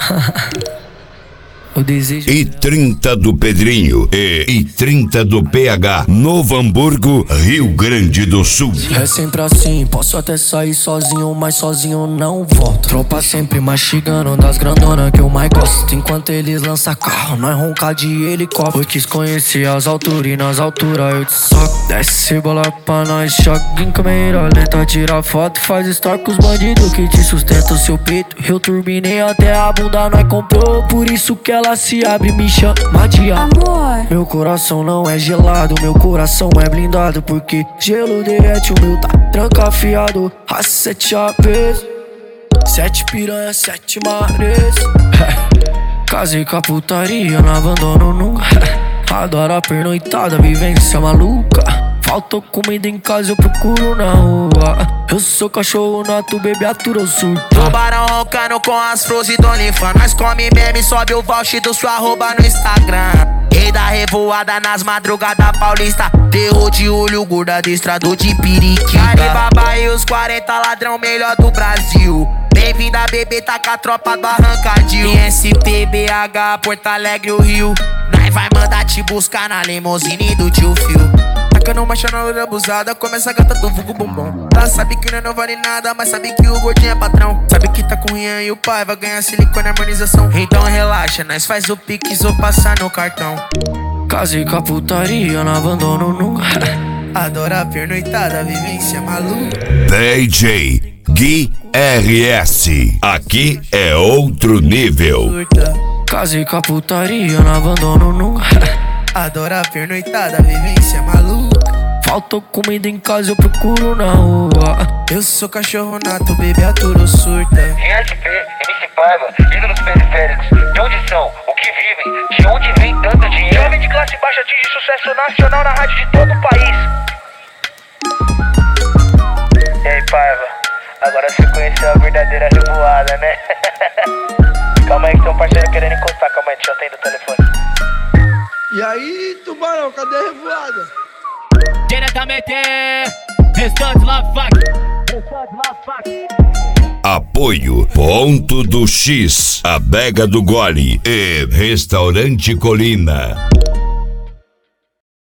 O desejo. I30 do Pedrinho e I30 do PH, Novo Hamburgo, Rio Grande do Sul. É sempre assim, posso até sair sozinho, mas sozinho não volto. Tropa sempre mastigando das grandonas que eu mais gosto. Enquanto eles lançam carro, nós ronca de helicóptero. Eu quis conhecer as alturas e nas alturas eu te soco. Desce bola pra nós, choque em câmera lenta. Tira foto, faz story com os bandidos que te sustentam o seu peito. Eu turbinei até a bunda, nós comprou, por isso que ela se abre, me chama de amor. Meu coração não é gelado, meu coração é blindado, porque gelo derrete, o meu tá trancafiado. A 7 aves, 7 piranha, 7 mares. Casei com a putaria, não abandono nunca. Adoro a pernoitada, vivência maluca. Faltou comida em casa, eu procuro na rua. Eu sou cachorro nato, bebê atura, eu surto. Tubarão roncando com as flores do OnlyFans. Nós come meme, sobe o voucher do sua arroba no Instagram. Rei da revoada nas madrugadas paulista. Terror de olho, gordo adestrador de periquita. Alibaba e os 40 ladrão melhor do Brasil. Bem-vinda, bebê, tá com a tropa do Arrancadil. ISP, BH, Porto Alegre, o Rio. Nós vai mandar te buscar na limousine do tio Phil. Tacando marcha na loira abusada, começa a gata do vulgo bombom. Ela sabe que não vale nada, mas sabe que o gordinho é patrão. Sabe que tá com o Rian e o pai vai ganhar silicone e harmonização. Então relaxa, nós faz o pix ou passar no cartão. Casei com a putaria, não abandono nunca. Adora a pernoitada, vivência maluca. DJ Gui RS, aqui é outro nível. Casei com a putaria, não abandono nunca. Adora a pernoitada, vivência maluca. Faltou comida em casa, eu procuro na rua. Eu sou cachorro nato, bebê aturo, surta. ISP, MC Paiva, ídolos periféricos. De onde são? O que vivem? De onde vem tanto dinheiro? Jovem de classe baixa atinge sucesso nacional na rádio de todo o país. E aí, Paiva, agora você conheceu a verdadeira revoada, né? Calma aí que tem um parceiro querendo encostar, calma aí, deixa eu atender o telefone. E aí, Tubarão, cadê a revoada? Diretamente, restante lá, Apoio Ponto do X, Adega do Gole e Restaurante Colina.